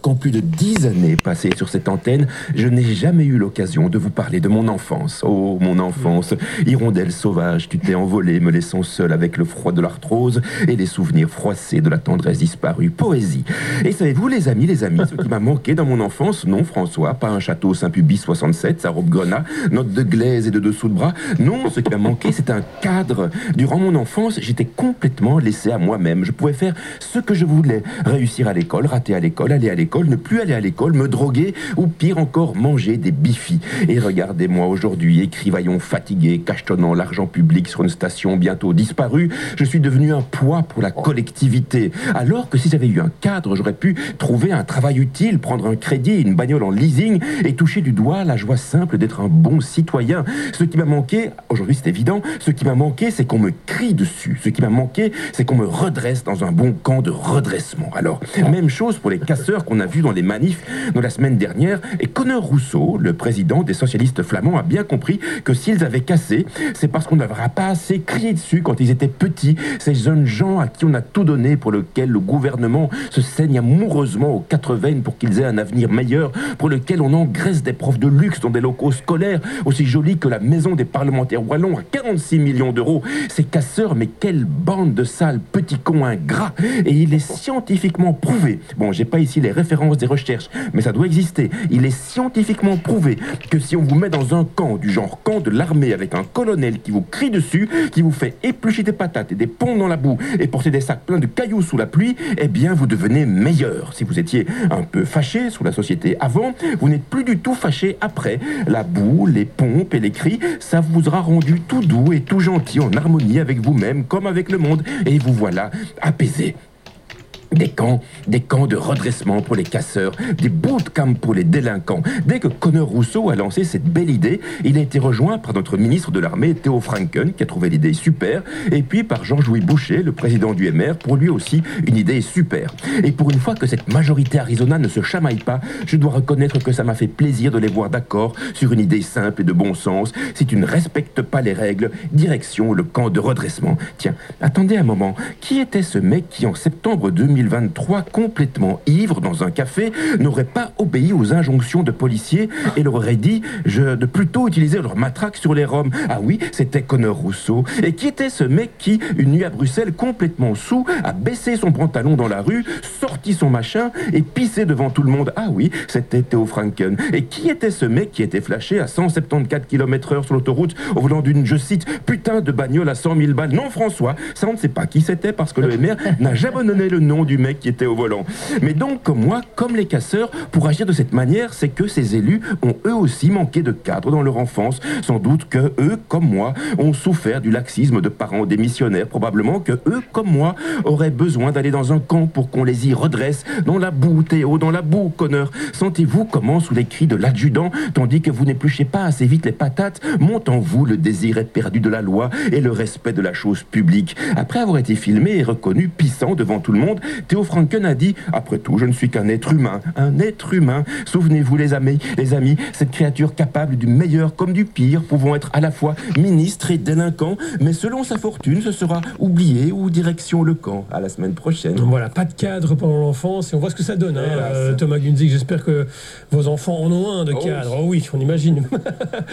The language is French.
qu'en plus de 10 années passées sur cette antenne, je n'ai jamais eu l'occasion de vous parler de mon enfance. Oh, mon enfance, hirondelle sauvage, tu t'es envolée, me laissant seul avec le froid de l'arthrose et les souvenirs froissés de la tendresse disparue. Poésie. Et savez-vous, les amis, ce qui m'a manqué dans mon enfance, non, François, pas un château Saint-Pubis 67, sa robe grenat, note de glaise et de dessous de bras. Non, ce qui m'a manqué, c'est un cadre. Durant mon enfance, j'étais complètement laissé à moi-même. Je pouvais faire ce que je voulais. Réussir à l'école, rater à l'école, aller à l'école, ne plus aller à l'école, me droguer ou pire encore, manger des bifis. Et regardez-moi aujourd'hui, écrivaillon fatigué, cachetonnant l'argent public sur une station bientôt disparue. Je suis devenu un poids pour la collectivité. Alors que si j'avais eu un cadre, j'aurais pu trouver un travail utile, prendre un crédit, une bagnole en leasing et toucher du doigt la joie simple d'être un bon citoyen. Ce qui m'a manqué, aujourd'hui c'est évident, ce qui m'a manqué c'est qu'on me crie dessus. Ce qui m'a manqué c'est qu'on me redresse dans un bon camp de redressement. Alors, même chose pour les casseurs qu'on a vus dans les manifs de la semaine dernière. Et Conor Rousseau, le président des socialistes flamands, a bien compris que s'ils avaient cassé, c'est parce qu'on n'avait pas assez crié dessus quand ils étaient petits. Ces jeunes gens à qui on a tout donné, pour lesquels le gouvernement se saigne amoureusement aux quatre veines pour qu'ils aient un avenir meilleur, pour lequel on engraisse des profs de luxe dans des locaux scolaires aussi jolis que la maison des parlementaires wallons à 46 millions d'euros. Ces casseurs, mais quelle bande de sales petits cons ingrats. Et il est scientifiquement prouvé, bon, j'ai pas ici les références des recherches, mais ça doit exister, il est scientifiquement prouvé que si on vous met dans un camp du genre camp de l'armée avec un colonel qui vous crie dessus, qui vous fait éplucher des patates et des ponts dans la boue et porter des sacs pleins de cailloux sous la pluie, eh bien vous devenez meilleur. Si vous étiez un peu fâché sous la société avant, vous n'êtes plus du tout fâché après. La boue, les pompes et les cris, ça vous aura rendu tout doux et tout gentil, en harmonie avec vous-même comme avec le monde, et vous voilà apaisé. Des camps de redressement pour les casseurs, des bootcamps pour les délinquants. Dès que Conor Rousseau a lancé cette belle idée, il a été rejoint par notre ministre de l'Armée, Theo Franken, qui a trouvé l'idée super, et puis par Georges-Louis Boucher, le président du MR, pour lui aussi une idée super. Et pour une fois que cette majorité Arizona ne se chamaille pas, je dois reconnaître que ça m'a fait plaisir de les voir d'accord sur une idée simple et de bon sens. Si tu ne respectes pas les règles, direction le camp de redressement. Tiens, attendez un moment, qui était ce mec qui en septembre 2023, complètement ivre dans un café, n'aurait pas obéi aux injonctions de policiers et leur aurait dit de plutôt utiliser leur matraque sur les Roms? Ah oui, c'était Conor Rousseau. Et qui était ce mec qui, une nuit à Bruxelles, complètement saoul, a baissé son pantalon dans la rue, sorti son machin et pissé devant tout le monde? Ah oui, c'était Theo Franken. Et qui était ce mec qui était flashé à 174 km/h sur l'autoroute au volant d'une, je cite, putain de bagnole à 100 000 balles? Non, François, ça on ne sait pas qui c'était parce que le MR n'a jamais donné le nom du mec qui était au volant. Mais donc, comme moi, comme les casseurs, pour agir de cette manière, c'est que ces élus ont eux aussi manqué de cadre dans leur enfance. Sans doute que eux, comme moi, ont souffert du laxisme de parents démissionnaires. Probablement que eux, comme moi, auraient besoin d'aller dans un camp pour qu'on les y redresse. Dans la boue, Théo, dans la boue, Conor. Sentez-vous comment, sous les cris de l'adjudant, tandis que vous n'épluchez pas assez vite les patates, monte en vous le désir éperdu de la loi et le respect de la chose publique. Après avoir été filmé et reconnu pissant devant tout le monde, Theo Franken a dit « Après tout, je ne suis qu'un être humain. Un être humain. Souvenez-vous, les amis, cette créature capable du meilleur comme du pire, pouvant être à la fois ministre et délinquant, mais selon sa fortune, ce sera oublié ou direction le camp. À la semaine prochaine. » Voilà, pas de cadre pendant l'enfance, et on voit ce que ça donne. Thomas Gunzig, j'espère que vos enfants en ont un de cadre. Oh oui, on imagine.